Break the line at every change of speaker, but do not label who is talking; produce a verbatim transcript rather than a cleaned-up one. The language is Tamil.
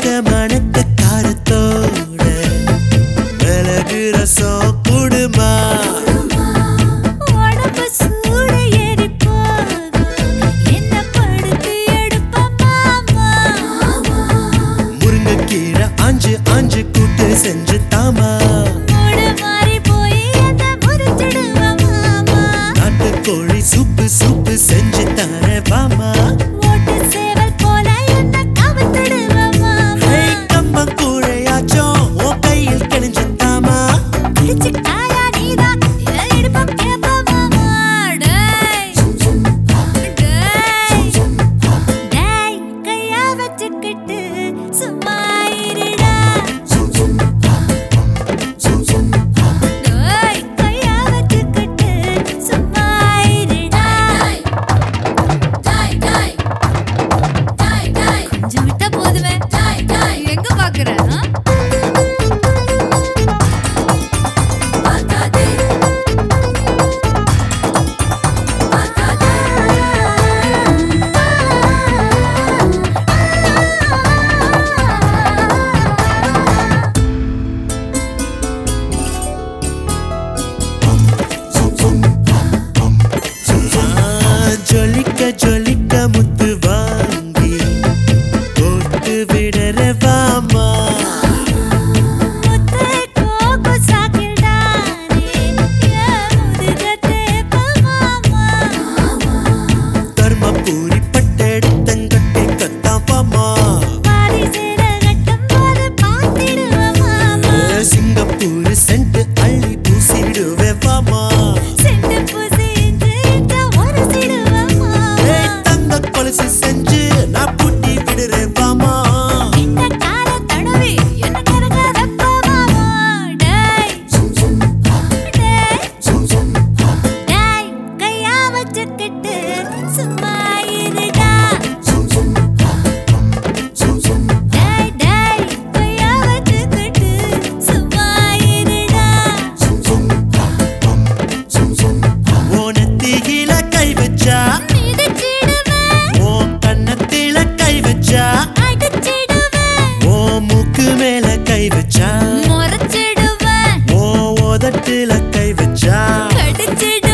மணக்க காரத்தோட மிளகு ரசம் குடுமா
உடம்பு சூட ஏறி போகும் என்ன படுத்து எடுப்ப மாமா
முருங்கைக்கீரை அஞ்சு அஞ்சு கூட்டு செஞ்சு தாமா
மூடு மாறி போய் என்ன முறிச்சிடுவ மாமா
நாட்டுக்கோழி சூப்பு சூப்பு செஞ்சு தானே வாமா
ஓட்டு சேவல் போல என்ன கவுத்திடுவ மாமா
கம்பம் கூழையாச்சும் உன் கையில் கிழிஞ்சு தாமா
பிடிச்சு காயா நீதான் என் இடுப்பம் கேப்ப மாமா டேய் டேய் டேய் கையா வச்சுக்கிட்டு சும்மா இருடா டேய் கையா வச்சுக்கிட்டு சும்மா இருடா கொஞ்சம் விட்டா போதுமே எங்க பாக்குற
ஜொலிக்க ஜொலிக்க முத்து வாங்கி போட்டு விடற வாமா
முத்தை கோகு சாக்கிடானே என் முதுகத்தே மாமா
தர்மபுரி பட்டெடுத்தங்கட்டை கத்தான் வாமா
பாரி சேர கட்டும் போது பார்த்திடுவ மாமா
சிங்கப்பூர் சென்ட் அள்ளி பூசிடுவே வாமா
செண்டு பூசி இன்று இன்று ஒரு சிடுவ மாமா
தங்க கொலுசு செஞ்சு நான் பூட்டி விடுறேன் வாமா
இந்த கால தடவி என்ன கரக வெப்ப மாமா டேய் டேய் டேய் கையா வச்சுக்கிட்டு சும்மா இருடா டேய் டேய் கையா வச்சுக்கிட்டு சும்மா இருடா
ஓனத்தியில கை வச்சா
மிதிச்சிடுவேன்
உன் கன்னத்தில கை வச்சா
அடிச்சிடுவேன்
உன் மூக்கு மேல கை வச்சா
முறைச்சிடுவேன்
உன் உதட்டுல கை வச்சா
கடிச்சிடுவேன்